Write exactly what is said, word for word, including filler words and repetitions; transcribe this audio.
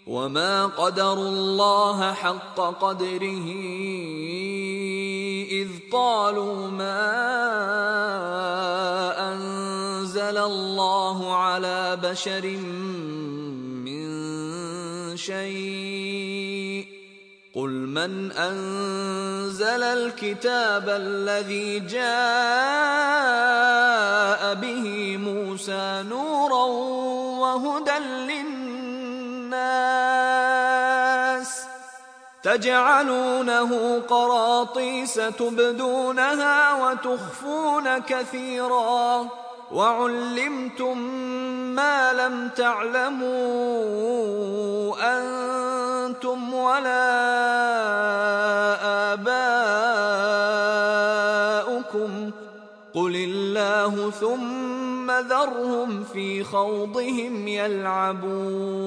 وما قدروا الله حق قدره إذ قالوا ما أنزل الله على بشر من شيء قل من أنزل الكتاب الذي جاء به موسى نورا وهدى للناس تجعلونه قراطيس تبدونها وتخفون كثيرا وعلمتم ما لم تعلموا أنتم ولا آباؤكم قل الله ثم ذرهم في خوضهم يلعبون